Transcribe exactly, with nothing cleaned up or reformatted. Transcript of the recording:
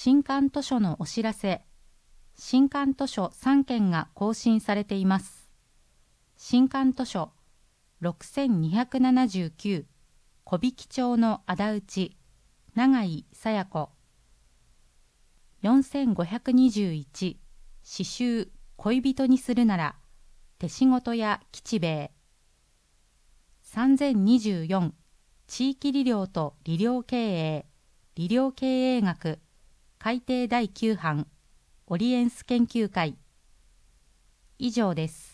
新刊図書のお知らせ。新刊図書さんけんが更新されています。新刊図書ろくせんにひゃくななじゅうきゅう小引町の仇討ち永井紗耶子よんせんごひゃくにじゅういち詩集恋人にするなら手仕事や吉兵衛さんぜんにじゅうよん地域理療と理療経営理療経営学改訂だいきゅう版オリエンス研究会以上です。